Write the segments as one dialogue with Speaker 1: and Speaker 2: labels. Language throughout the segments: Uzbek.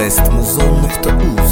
Speaker 1: westmuzon.uz.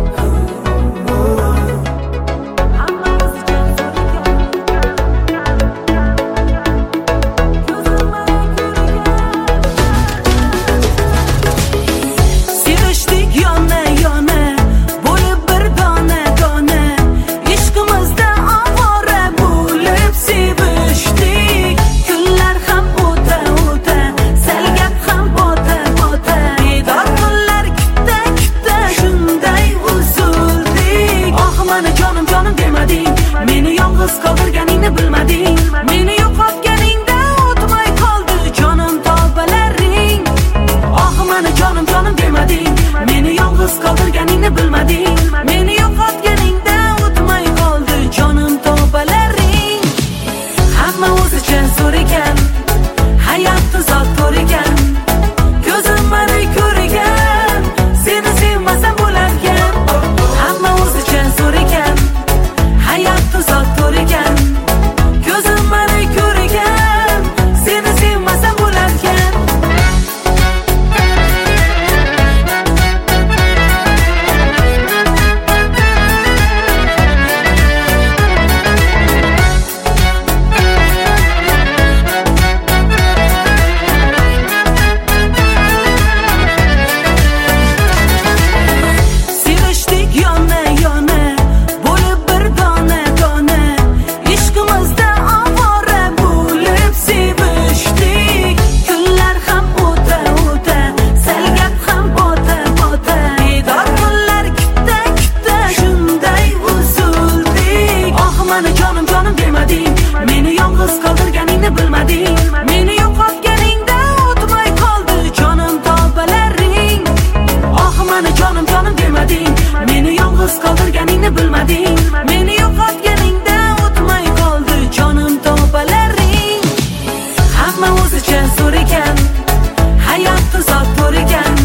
Speaker 2: Meni yolg'iz qoldirganingni bilmading, meni yo'qotganingda o'tmay qoldi jonim tobalaring. Oh meni jonim demading, meni yolg'iz qoldirganingni bilmading, meni yo'qotganingda o'tmay qoldi jonim tobalaring. Hamma o'zicha zo'r ekan, hayot tuzoq to'r ekan, ko'zim meni ko'rgan, seni sevmasam bo'larkan. Hamma o'zicha zo'r ekan, hayot tuzoq to'r ekan, ko'zim meni ko'rgan, seni sevmasam bo'larkan. Sevishdik yona bo'lib bir dona ishqimizda ovora bo'lib sevishdik. Kunlar ham o'ta salgab ham bota bedor kunlar kutta shunday uzildik. Oh meni jonim demading, meni yolg'iz qoldirganingni bilmading, meni yo'qotganingda o'tmay qoldi jonim tobalaring. Oh meni jonim demading, meni yolg'iz qoldirganingni bilmading, meni yo'qotganingda o'tmay qoldi jonim tobalaring. Hamma o'zicha zo'r ekan, hayot tuzoq to'r ekan,